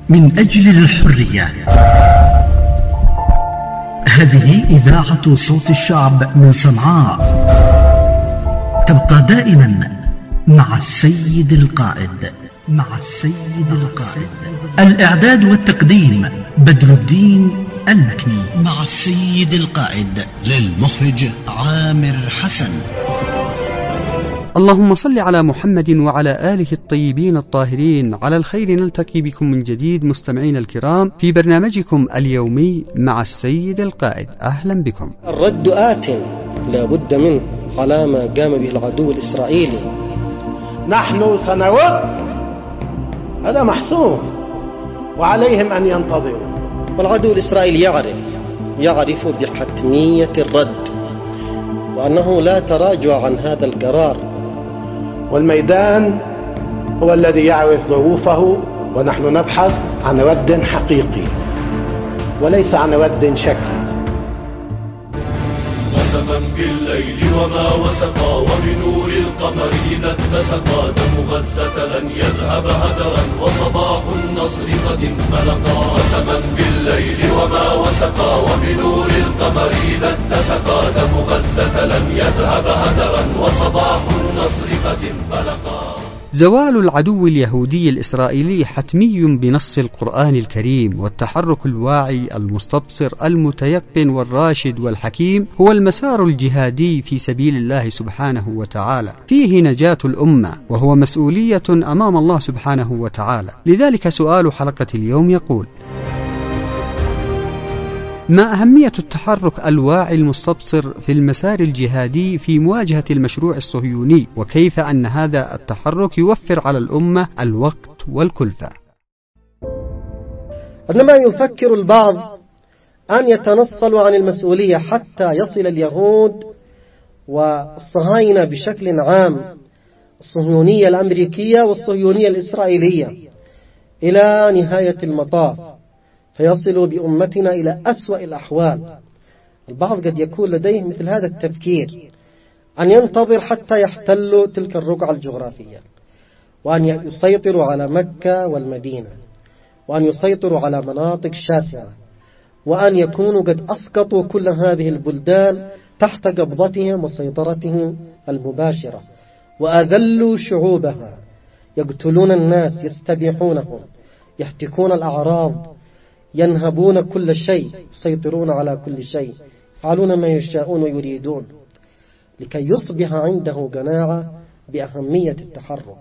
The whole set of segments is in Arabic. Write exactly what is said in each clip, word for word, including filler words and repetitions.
من أجل الحرية. هذه إذاعة صوت الشعب من صنعاء، تبقى دائما مع السيد القائد. مع السيد القائد. الإعداد والتقديم بدر الدين المكني. مع السيد القائد للمخرج عامر حسن. اللهم صل على محمد وعلى آله الطيبين الطاهرين. على الخير نلتقي بكم من جديد مستمعين الكرام في برنامجكم اليومي مع السيد القائد. أهلا بكم. الرد آت لا بد منه على ما قام به العدو الإسرائيلي. نحن سنرد، هذا محسوم وعليهم أن ينتظروا. والعدو الإسرائيلي يعرف يعرف بحتمية الرد وأنه لا تراجع عن هذا القرار، والميدان هو الذي يعرف ظروفه، ونحن نبحث عن رد حقيقي وليس عن رد شكلي. وسما بالليل وما وسقا وبنور القمر إذا اتسقا دم غزة لن يذهب هدرا وصباح النصر قد انفلقا. وسما بالليل وما وسقا وبنور القمر إذا اتسقا دم غزة لن يذهب هدرا وصباح النصر قد انفلقا. زوال العدو اليهودي الإسرائيلي حتمي بنص القرآن الكريم، والتحرك الواعي المستبصر المتيقن والراشد والحكيم هو المسار الجهادي في سبيل الله سبحانه وتعالى، فيه نجاة الأمة وهو مسؤولية أمام الله سبحانه وتعالى. لذلك سؤال حلقة اليوم يقول: ما أهمية التحرك الواعي المستبصر في المسار الجهادي في مواجهة المشروع الصهيوني، وكيف أن هذا التحرك يوفر على الأمة الوقت والكلفة؟ عندما يفكر البعض أن يتنصلوا عن المسؤولية حتى يصل اليهود والصهاينة بشكل عام، الصهيونية الأمريكية والصهيونية الإسرائيلية، إلى نهاية المطاف فيصلوا بأمتنا إلى أسوأ الأحوال. البعض قد يكون لديهم مثل هذا التفكير، أن ينتظر حتى يحتلوا تلك الرقعة الجغرافية، وأن يسيطروا على مكة والمدينة، وأن يسيطروا على مناطق شاسعة، وأن يكونوا قد أسقطوا كل هذه البلدان تحت قبضتهم وسيطرتهم المباشرة، وأذلوا شعوبها، يقتلون الناس، يستبيحونهم، يحتكون الأعراض، ينهبون كل شيء، يسيطرون على كل شيء، يفعلون ما يشاءون ويريدون، لكي يصبح عنده قناعة بأهمية التحرك.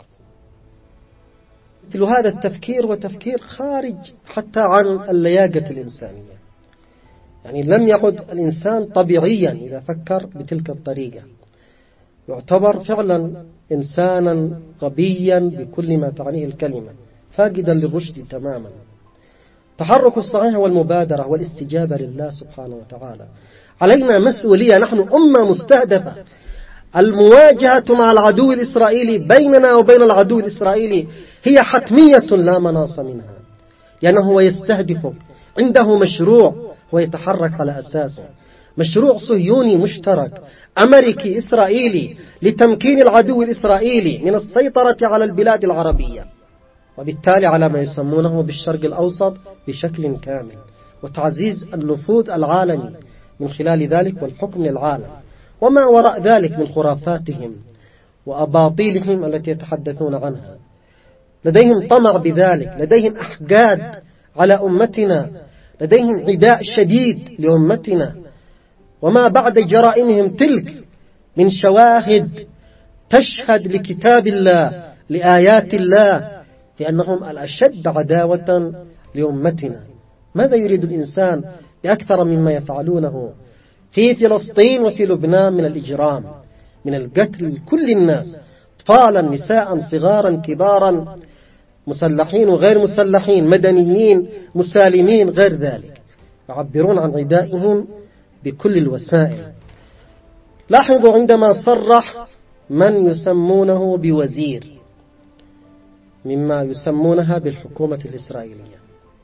مثل هذا التفكير وتفكير خارج حتى عن اللياقة الإنسانية، يعني لم يعد الإنسان طبيعيا إذا فكر بتلك الطريقة، يعتبر فعلا إنسانا غبيا بكل ما تعنيه الكلمة، فاقدا للرشد تماما. تحرك الصحيح والمبادرة والاستجابة لله سبحانه وتعالى. علينا مسؤولية، نحن أمة مستهدفة. المواجهة مع العدو الإسرائيلي بيننا وبين العدو الإسرائيلي هي حتمية لا مناص منها، لأنه هو يستهدف، عنده مشروع ويتحرك على أساسه، مشروع صهيوني مشترك أمريكي إسرائيلي لتمكين العدو الإسرائيلي من السيطرة على البلاد العربية، وبالتالي على ما يسمونه بالشرق الأوسط بشكل كامل، وتعزيز النفوذ العالمي من خلال ذلك والحكم للعالم، وما وراء ذلك من خرافاتهم وأباطيلهم التي يتحدثون عنها. لديهم طمع بذلك، لديهم أحقاد على أمتنا، لديهم عداء شديد لأمتنا، وما بعد جرائمهم تلك من شواهد تشهد لكتاب الله، لآيات الله، لأنهم الأشد عداوة لأمتنا. ماذا يريد الإنسان بأكثر مما يفعلونه في فلسطين وفي لبنان من الإجرام، من القتل كل الناس، أطفالا، نساء، صغارا، كبارا، مسلحين وغير مسلحين، مدنيين، مسالمين، غير ذلك، يعبرون عن عدائهم بكل الوسائل. لاحظوا عندما صرح من يسمونه بوزير مما يسمونها بالحكومة الإسرائيلية،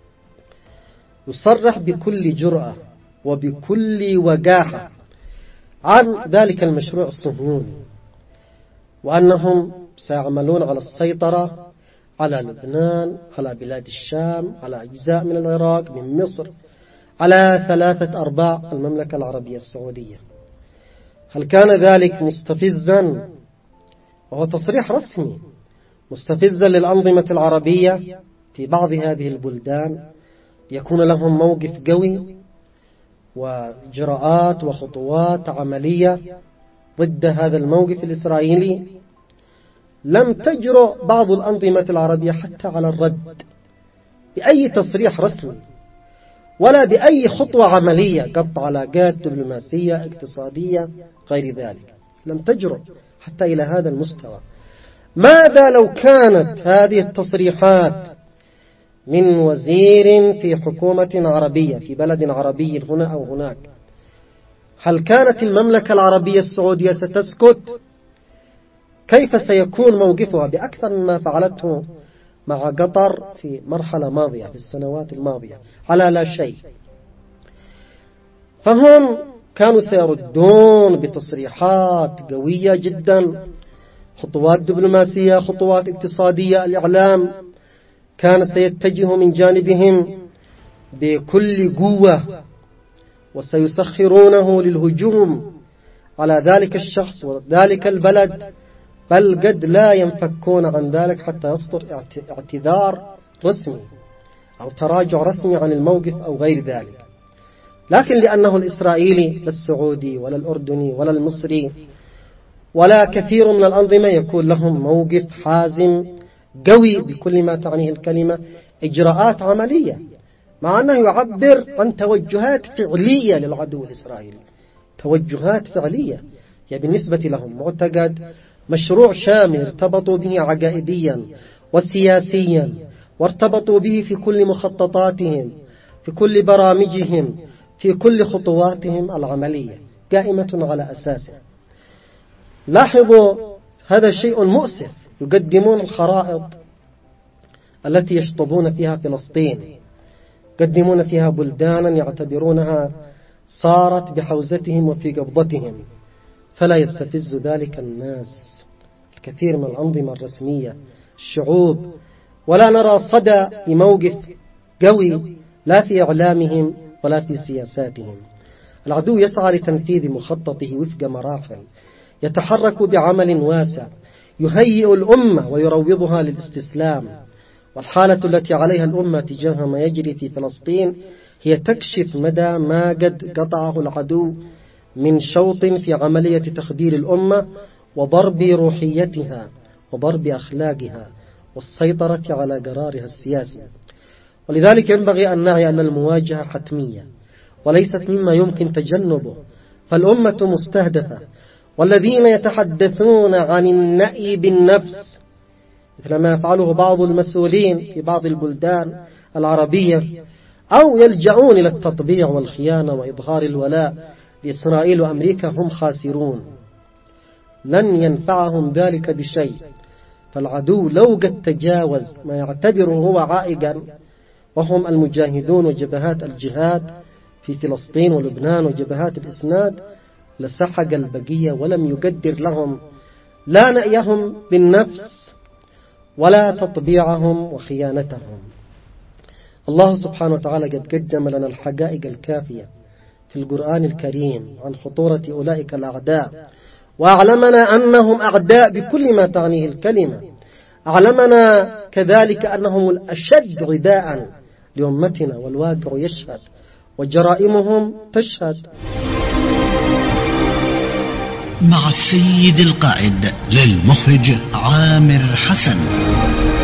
يصرح بكل جرأة وبكل وجاحة عن ذلك المشروع الصهيوني، وأنهم سيعملون على السيطرة على لبنان، على بلاد الشام، على أجزاء من العراق، من مصر، على ثلاثة أرباع المملكة العربية السعودية. هل كان ذلك مستفزا؟ وهو تصريح رسمي مستفزا للأنظمة العربية في بعض هذه البلدان يكون لهم موقف قوي وإجراءات وخطوات عملية ضد هذا الموقف الإسرائيلي؟ لم تجرؤ بعض الأنظمة العربية حتى على الرد بأي تصريح رسمي ولا بأي خطوة عملية، قطع علاقات دبلوماسية اقتصادية غير ذلك، لم تجرؤ حتى إلى هذا المستوى. ماذا لو كانت هذه التصريحات من وزير في حكومة عربية في بلد عربي هنا أو هناك؟ هل كانت المملكة العربية السعودية ستسكت؟ كيف سيكون موقفها بأكثر مما فعلته مع قطر في مرحلة ماضية في السنوات الماضية على لا شيء؟ فهم كانوا سيردون بتصريحات قوية جدا، خطوات دبلوماسية، خطوات اقتصادية، الإعلام كان سيتجه من جانبهم بكل قوة وسيسخرونه للهجوم على ذلك الشخص وذلك البلد، بل قد لا ينفكون عن ذلك حتى يصدر اعتذار رسمي أو تراجع رسمي عن الموقف أو غير ذلك. لكن لأنه الإسرائيلي لا السعودي ولا الأردني ولا المصري ولا كثير من الأنظمة يكون لهم موقف حازم قوي بكل ما تعنيه الكلمة، إجراءات عملية، مع أنه يعبر عن توجهات فعلية للعدو الإسرائيلي، توجهات فعلية هي بالنسبة لهم معتقد، مشروع شامل ارتبطوا به عقائديا وسياسيا، وارتبطوا به في كل مخططاتهم، في كل برامجهم، في كل خطواتهم العملية قائمة على أساسه. لاحظوا هذا شيء مؤسف، يقدمون الخرائط التي يشطبون فيها فلسطين، يقدمون فيها بلدانا يعتبرونها صارت بحوزتهم وفي قبضتهم، فلا يستفز ذلك الناس، الكثير من الأنظمة الرسمية، الشعوب، ولا نرى صدى لموقف قوي لا في إعلامهم ولا في سياساتهم. العدو يسعى لتنفيذ مخططه وفق مراحل، يتحرك بعمل واسع، يهيئ الأمة ويروضها للاستسلام. والحالة التي عليها الأمة تجاه ما يجري في فلسطين هي تكشف مدى ما قد قطعه العدو من شوط في عملية تخدير الأمة وضرب روحيتها وضرب أخلاقها والسيطرة على قرارها السياسي. ولذلك ينبغي أن نعي أن المواجهة حتمية وليست مما يمكن تجنبه، فالأمة مستهدفة، والذين يتحدثون عن النأي بالنفس مثل ما يفعله بعض المسؤولين في بعض البلدان العربية، أو يلجؤون إلى التطبيع والخيانة وإظهار الولاء لإسرائيل وأمريكا، هم خاسرون، لن ينفعهم ذلك بشيء. فالعدو لو قد تجاوز ما يعتبره هو عائقا، وهم المجاهدون وجبهات الجهاد في فلسطين ولبنان وجبهات الإسناد، لسحق البقية ولم يقدر لهم لا نأيهم بالنفس ولا تطبيعهم وخيانتهم. الله سبحانه وتعالى قد قدم لنا الحقائق الكافية في القرآن الكريم عن خطورة أولئك الأعداء، وأعلمنا أنهم أعداء بكل ما تعنيه الكلمة. أعلمنا كذلك أنهم الأشد عداء لأمتنا، والواقع يشهد وجرائمهم تشهد. مع السيد القائد، للمخرج عامر حسن.